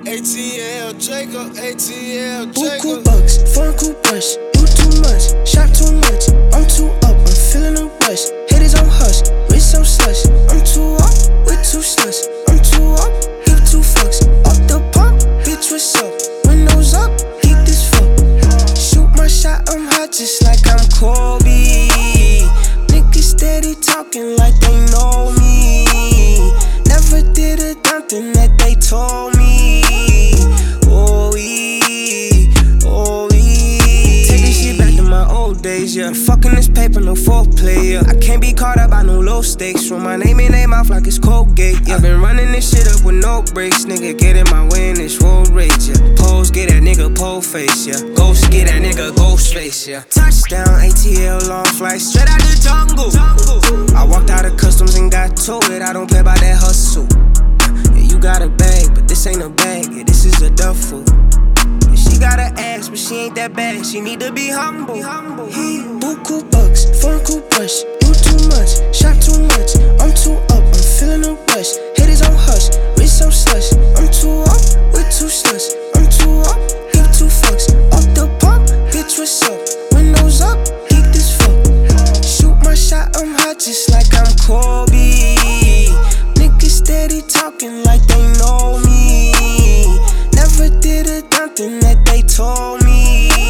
ATL Jacob, ATL Jacob. Buku bucks, foreign cool brush. You too much, shop too much. I'm too up, I'm feeling a rush. Haters on hush, wrist so slush. I'm too up, with two slush. I'm too up, give two fucks. Off the pump, bitch, what's up? Windows up, geek this fuck. Shoot my shot, I'm hot just like I'm Kobe. Niggas steady talking like they know me. Never did a damn thing that they told me. Days, yeah. Fucking this paper, no foreplay, yeah. I can't be caught up by no low stakes. Throw my name in their mouth like it's Colgate, yeah. I've been running this shit up with no brakes. Nigga, get in my way in this road rage, yeah. Pose, get that nigga pole face, yeah. Ghost, get that nigga ghost face, yeah. Touchdown, ATL, long flight, straight out the jungle. I walked out of customs and got to it. I don't play about that hustle. Yeah, you got a bag, but this ain't a bag, yeah. This is a duffel. She got an ass, but she ain't that bad. She need to be humble. Buku bucks, foreign cool brush. You too much, shop too much. I'm too up, I'm feeling a rush. Haters on hush, wrist so slush. I'm too up, with two slush. I'm too up, give two fucks. Off the pump, bitch, what's up? Windows up, geek this fuck. Shoot my shot, I'm hot just like I'm Kobe. Niggas steady talking like they know me. Never did a damn thing that they told me.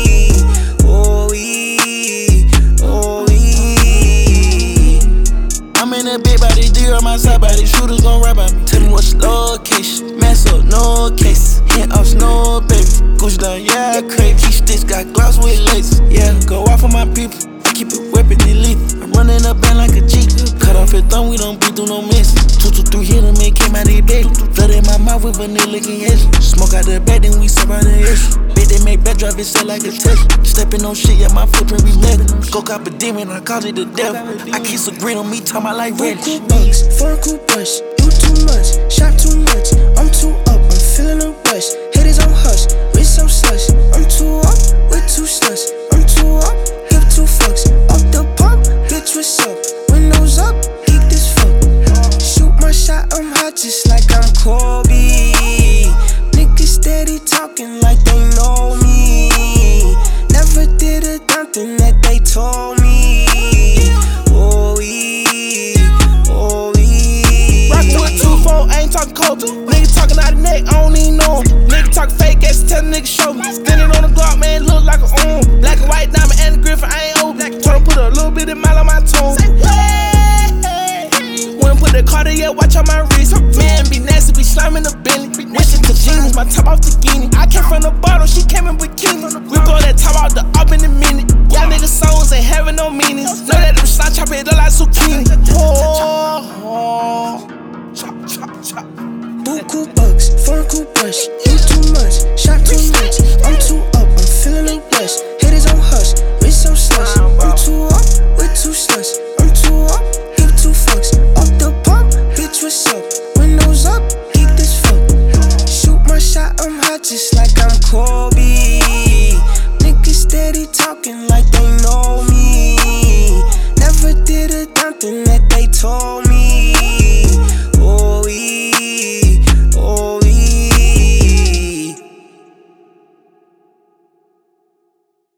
I'm in a big body deal on my side body. Shooters gon' rap at me. Tell me what's location. Mess up, no cases. Hand off, no baby. Gucci down, yeah, crazy. Key sticks got gloves with laces. Yeah, go off on my people. I keep it weapon elite. I'm running up band like a G. Cut off your thumb, we don't beat through no miss. 2, 2, 3 hit him and came out of bed. Flood in my mouth with vanilla and edge. Smoke out the bed, then we sip out the issue. Bitch, they make bad drive, it sell like a test. Stepping on shit, yeah, my footprint be mad. Go cop a demon, I called it the devil. I keep some green on me, talk my like red. Buku bucks, foreign cool brush. You too much, shop too much. I'm too up, I'm feeling a rush. Haters on hush, wrist so slush. I'm too up, with two slush. I'm too up, give two fucks. Off the pump, bitch, what's up? Windows up, geek this fuck. Shoot my shot, I'm hot just like I'm Kobe. Niggas steady talking like they know me. Never did a damn thing that they told me. Rockin' with 2-4, I ain't talking cold. Nigga talking out the neck, I don't even know him. Nigga talking fake ass, tell the nigga show me. Standing on the Glock, man, look like a black and white diamond and the Griffin, I ain't old. Tryna put a little bit of mile on my tone. Wouldn't put the Cartier watch on my wrist. Man, be nasty, be sliming the Bentley. Wishing to genius, my top off the guinea. I came from the bottom, she came in bikini. We blow that top out the up in a minute. Y'all niggas songs ain't having no meanings. Know that them slime chop it up like zucchini. Chop, chop, chop. Buku bucks, foreign cool brush. You too much, shop too much. I'm too up, I'm feeling a rush. Haters on hush, wrist so slush. I'm too up, with two slush. I'm too up, give two fucks. Off the pump, bitch, what's up? Windows up, geek this fuck. Shoot my shot, I'm hot just like I'm Kobe. Niggas steady talking like they know me.